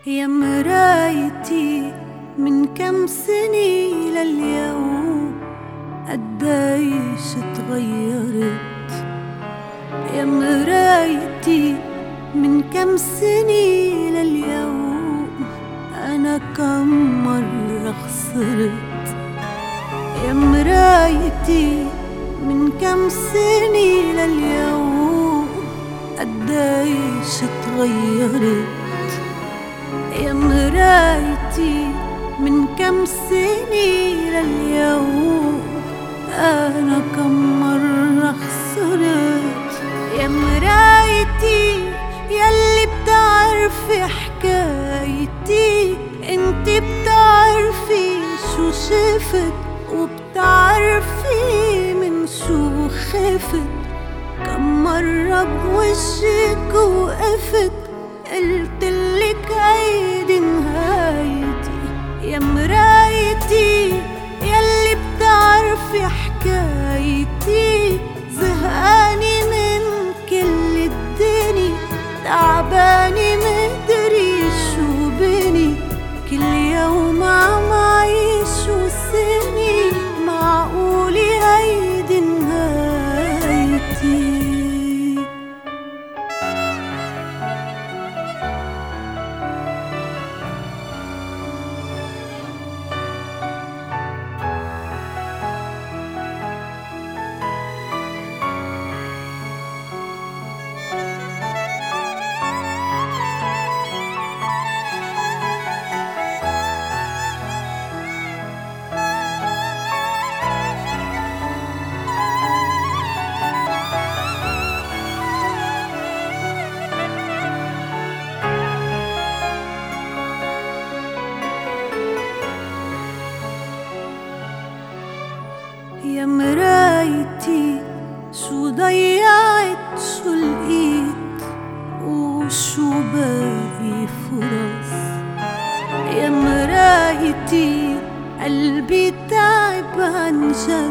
يا مرايتي من كم سنة لليوم قديش اتغيرت. يا مرايتي من كم سنة لليوم أنا كم مرة خسرت. يا مرايتي من كم سنة لليوم قديش اتغيرت. يا مرايتي من كم سنة لليوم أنا كم مرة خسرت. يا مرايتي يلي بتعرفي حكايتي، انت بتعرفي شو شفت وبتعرفي من شو خفت. كم مرة بوجهك وقفت قلتلك هيدي نهايتي. يا مرايتي يلي بتعرفي حكايتي، زهقاني من كل الدنيا، تعباني مدري شو بني. كل يوم عم عيش وسني، معقولي هيدي نهايتي. يا مرايتي شو ضيعت شو لقيت وشو باقي فرص. يا مرايتي قلبي تعب عن جد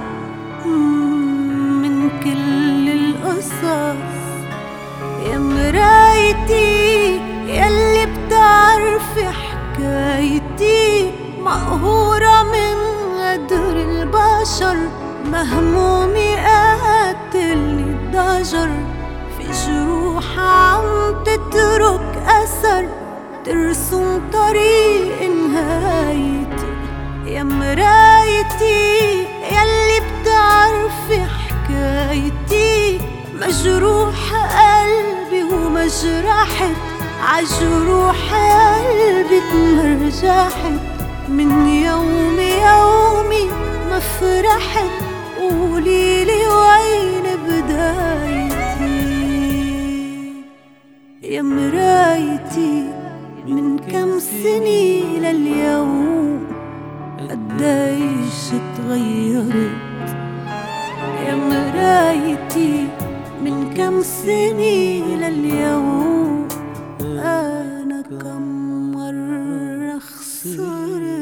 من كل القصص. يا مرايتي يلي بتعرفي حكايتي، مقهورة من قدر البشر، مهمومي قاتلني الضجر. في جروح عم تترك أثر، ترسم طريق نهايتي. يا مرايتي يلي بتعرفي حكايتي، مجروح قلبي ومجرحت، عجروح قلبي تمرجحت. من يومي ما فرحت، قوليلي وين بدايتي. يا مرايتي من كم سنة لليوم قديش اتغيرت. يا مرايتي من كم سنة لليوم أنا كم مرة خسرت.